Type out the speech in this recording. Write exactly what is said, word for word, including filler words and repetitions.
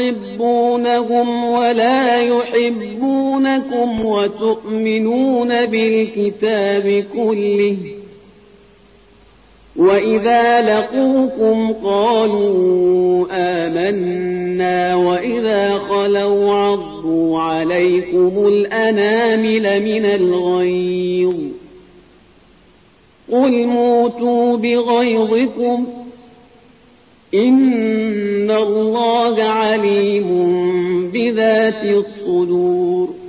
تحبونهم ولا يحبونكم وتؤمنون بالكتاب كله وإذا لقوكم قالوا آمنا وإذا خلوا عضوا عليكم الأنامل من الغيظ قل موتوا بغيظكم إن الله عليم بذات الصدور